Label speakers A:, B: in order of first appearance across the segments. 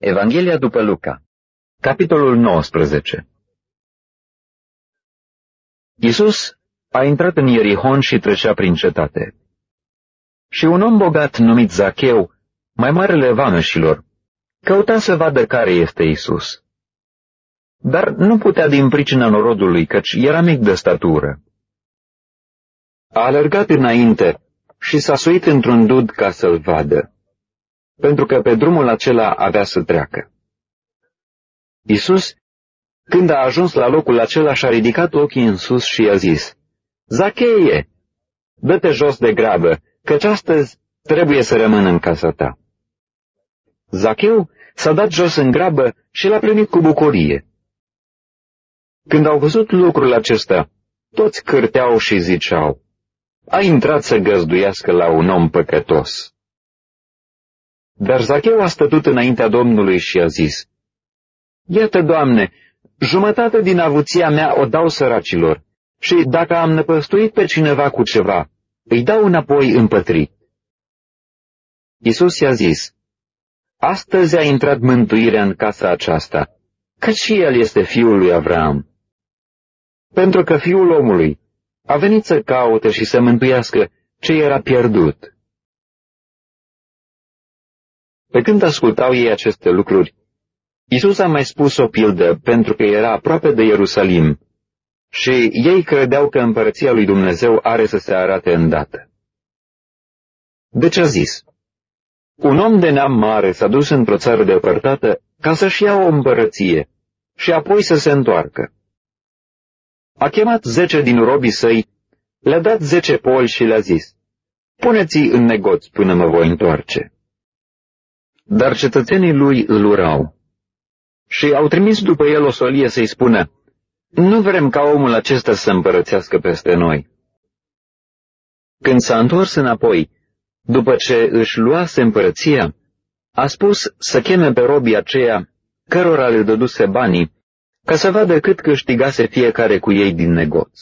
A: Evanghelia după Luca, capitolul 19. Iisus a intrat în Ierihon și trecea prin cetate. Și un om bogat numit Zacheu, mai marele vameșilor, căuta să vadă care este Iisus. Dar nu putea din pricina norodului, căci era mic de statură. A alergat înainte și s-a suit într-un dud ca să-l vadă, pentru că pe drumul acela avea să treacă. Iisus, când a ajuns la locul acela, și-a ridicat ochii în sus și i-a zis: Zacheie, dă-te jos de grabă, căci astăzi trebuie să rămân în casa ta. Zacheu s-a dat jos în grabă și l-a primit cu bucurie. Când au văzut lucrul acesta, toți cârteau și ziceau: a intrat să găzduiască la un om păcătos. Dar Zacheu a stătut înaintea Domnului și a zis: Iată, Doamne, jumătate din avuția mea o dau săracilor, și dacă am năpăstuit pe cineva cu ceva, îi dau înapoi împătrit. Iisus i-a zis: astăzi a intrat mântuirea în casa aceasta, căci și el este fiul lui Avram. Pentru că Fiul omului a venit să caute și să mântuiască ce era pierdut. Pe când ascultau ei aceste lucruri, Iisus a mai spus o pildă pentru că era aproape de Ierusalim și ei credeau că împărăția lui Dumnezeu are să se arate îndată. Deci a zis: un om de neam mare s-a dus într-o țară depărtată ca să-și ia o împărăție și apoi să se întoarcă. A chemat 10 din robii săi, le-a dat 10 poli și le-a zis: puneți-i în negoț până mă voi întoarce. Dar cetățenii lui îl urau și au trimis după el o solie să-i spună: nu vrem ca omul acesta să împărățească peste noi. Când s-a întors înapoi, după ce își luase împărăția, a spus să cheme pe robii aceia cărora le dăduse banii, ca să vadă cât câștigase fiecare cu ei din negoț.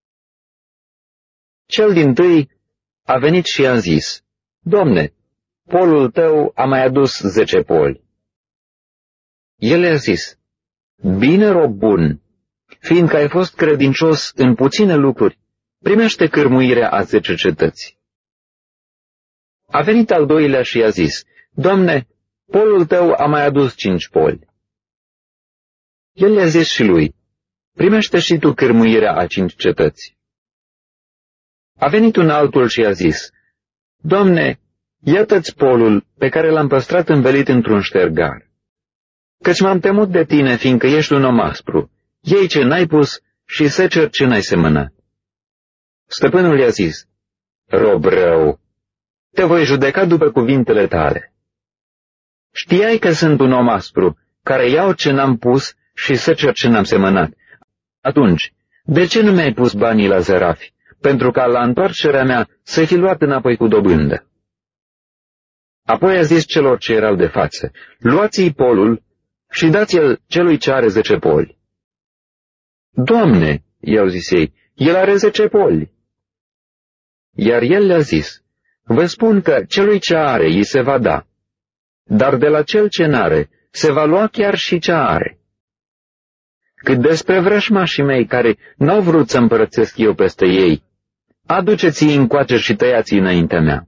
A: Cel dintâi a venit și a zis: Domne, polul tău a mai adus 10 poli. El i-a zis: bine, rob bun, fiindcă ai fost credincios în puține lucruri, primește cârmuirea a 10 cetăți. A venit al doilea și i-a zis: Doamne, polul tău a mai adus 5 poli. El i-a zis și lui: primește și tu cârmuirea a 5 cetăți. A venit un altul și i-a zis: Doamne, iată-ți polul pe care l-am păstrat învelit într-un ștergar. Căci m-am temut de tine, fiindcă ești un om aspru, iei ce n-ai pus și seceri ce n-ai semănat. Stăpânul i-a zis: rob rău, te voi judeca după cuvintele tale. Știai că sunt un om aspru, care iau ce n-am pus și secer ce n-am semănat. Atunci, de ce nu mi-ai pus banii la zărafi, pentru ca la întoarcerea mea să fi luat înapoi cu dobândă? Apoi a zis celor ce erau de față: luați-i polul și dați-l celui ce are 10 poli. Doamne, i-au zis ei, el are 10 poli. Iar el le-a zis: vă spun că celui ce are îi se va da, dar de la cel ce n-are se va lua chiar și ce are. Cât despre vrășmașii mei care n-au vrut să împărățesc eu peste ei, aduceți-i încoace și tăiați-i înaintea mea.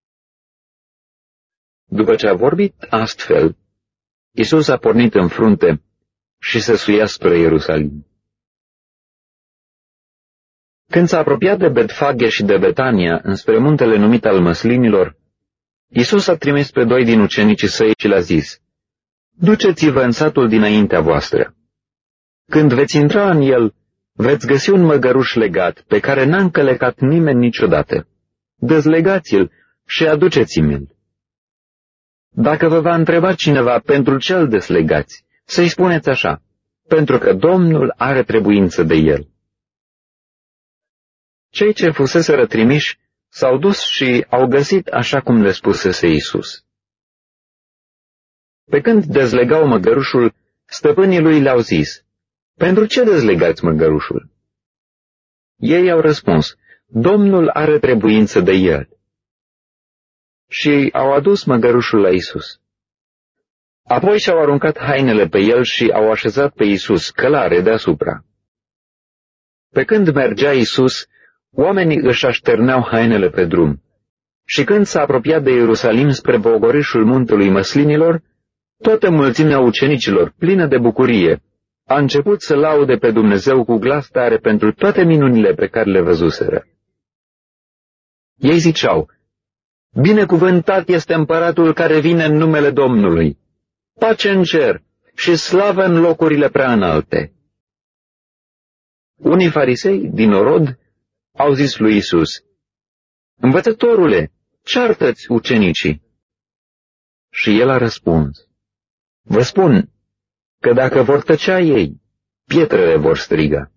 A: După ce a vorbit astfel, Iisus a pornit în frunte și se suia spre Ierusalim. Când s-a apropiat de Betfage și de Betania, înspre muntele numit al Măslinilor, Iisus a trimis pe 2 din ucenicii săi și le-a zis: duceți-vă în satul dinaintea voastră. Când veți intra în el, veți găsi un măgăruș legat, pe care n-a încălecat nimeni niciodată. Dezlegați-l și aduceți-mi-l. Dacă vă va întreba cineva pentru ce îl deslegați, să-i spuneți așa: pentru că Domnul are trebuință de el. Cei ce fuseseră trimiși s-au dus și au găsit așa cum le spusese Iisus. Pe când dezlegau măgărușul, stăpânii lui le-au zis: pentru ce dezlegați măgărușul? Ei au răspuns: Domnul are trebuință de el. Și au adus măgărușul la Iisus. Apoi și-au aruncat hainele pe el și au așezat pe Iisus călare deasupra. Pe când mergea Iisus, oamenii își așterneau hainele pe drum. Și când s-a apropiat de Ierusalim spre pogorâșul muntelui Măslinilor, toată mulțimea ucenicilor, plină de bucurie, a început să laude pe Dumnezeu cu glas tare pentru toate minunile pe care le văzuseră. Ei ziceau: Binecuvântat este împăratul care vine în numele Domnului, pace în cer și slavă în locurile prea înalte. Unii farisei din norod au zis lui Iisus: Învățătorule, ceartă-ți ucenicii. Și el a răspuns: Vă spun că dacă vor tăcea ei, pietrele vor striga.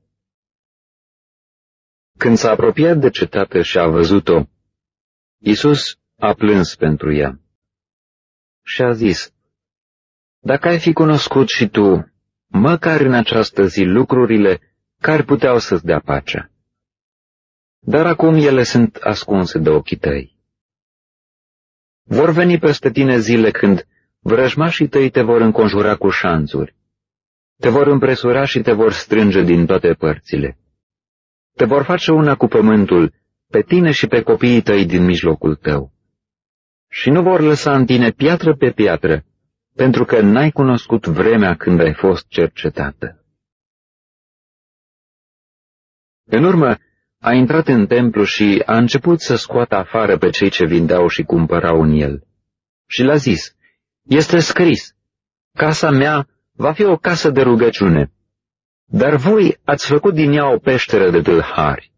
A: Când s-a apropiat de cetate și a văzut-o, Iisus a plâns pentru ea și a zis: Dacă ai fi cunoscut și tu, măcar în această zi, lucrurile care puteau să-ți dea pacea. Dar acum ele sunt ascunse de ochii tăi. Vor veni peste tine zile când vrăjmașii tăi te vor înconjura cu șanțuri, te vor împresura și te vor strânge din toate părțile. Te vor face una cu pământul, pe tine și pe copiii tăi din mijlocul tău. Și nu vor lăsa în tine piatră pe piatră, pentru că n-ai cunoscut vremea când ai fost cercetată. În urmă, a intrat în templu și a început să scoată afară pe cei ce vindeau și cumpărau în el. Și le-a zis: Este scris, casa mea va fi o casă de rugăciune, dar voi ați făcut din ea o peșteră de tâlhari.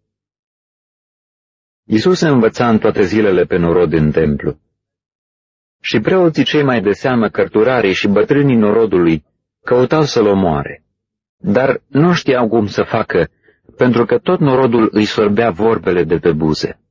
A: Iisus se învăța în toate zilele pe norod în templu. Și preoții cei mai de seamă, cărturarii și bătrânii norodului, căutau să-l omoare, dar nu știau cum să facă, pentru că tot norodul îi sorbea vorbele de pe buze.